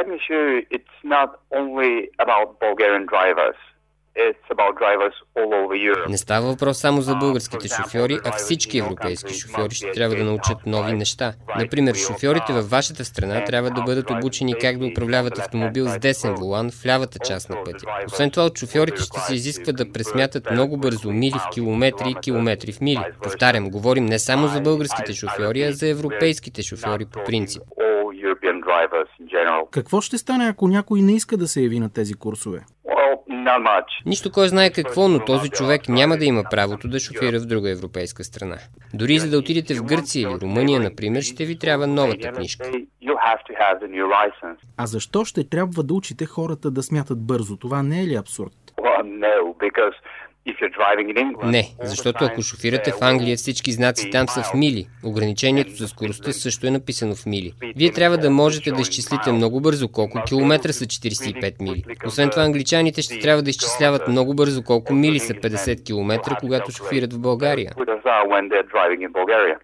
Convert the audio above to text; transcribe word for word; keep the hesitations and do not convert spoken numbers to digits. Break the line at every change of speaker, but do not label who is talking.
let me show you, it's not only about Bulgarian drivers. It's about drivers all over Europe.
Не става въпрос само за българските шофьори, а всички европейски шофьори ще трябва да научат нови неща. Например, шофьорите във вашата страна трябва да бъдат обучени как да управляват автомобил с десен волан в лявата част на пътя. Освен това, от шофьорите ще се изисква да пресмятат много бързо мили в километри и километри в мили. Повтарям, говорим не само за българските шофьори, а за европейските шофьори по принцип.
Какво ще стане, ако някой не иска да се яви на тези курсове?
Нищо кой знае какво, но този човек няма да има правото да шофира в друга европейска страна. Дори за да отидете в Гърция или Румъния, например, ще ви трябва новата книжка.
А защо ще трябва да учите хората да смятат бързо? Това не е ли абсурд?
Не, защото ако шофирате в Англия, всички знаци там са в мили. Ограничението за скоростта също е написано в мили. Вие трябва да можете да изчислите много бързо колко километра са четиридесет и пет мили. Освен това, англичаните ще трябва да изчисляват много бързо колко мили са петдесет километра, когато шофират в България.